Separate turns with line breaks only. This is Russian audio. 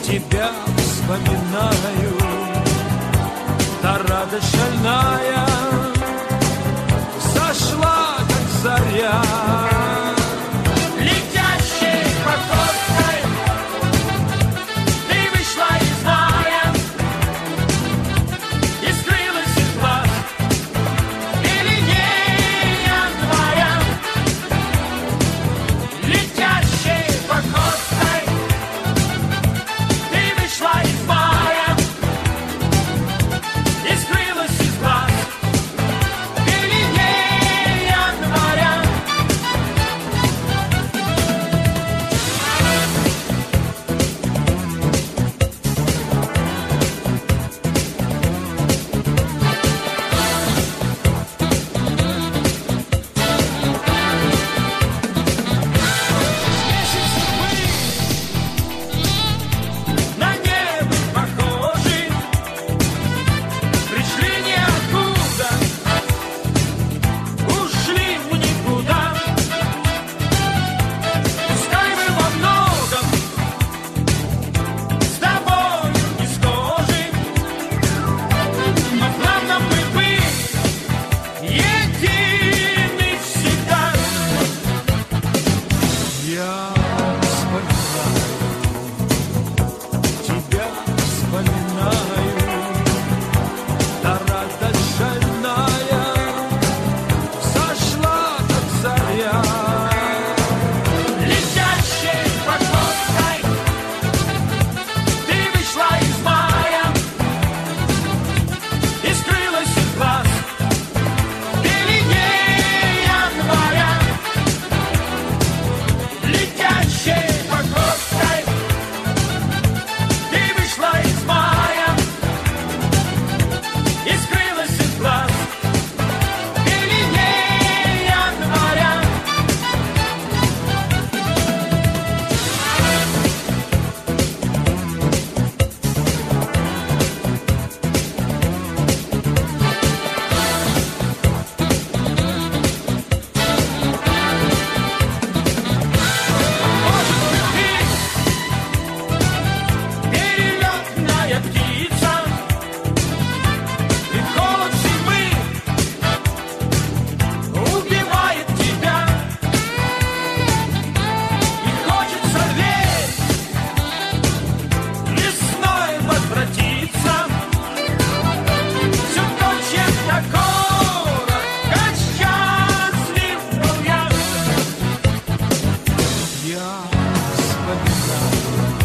тебя вспоминаю, та радость шальная сошла, как заря. Летящей походкой ты вышла из мая и скрылась из глаз. Или не января. Летящей походкой ты вышла из мая и скрылась из глаз. Или не января. На небо похожи, пришли ниоткуда, ушли в никуда. Пускай мы во многом с тобою не схожи, но главное мы были едины всегда. Я тебя вспоминаю, та радость шальная сошла, как заря. Летящей походкой ты вышла из мая и скрылась из глаз. Или не января. Летящей походкой ты вышла из мая и скрылась из глаз. Или не января. Может быть, ты перелетная птица, и холод зимы убивает тебя, и хочется верить, весной возвратиться. Все точно такого, как счастлив был я. Я вспоминаю,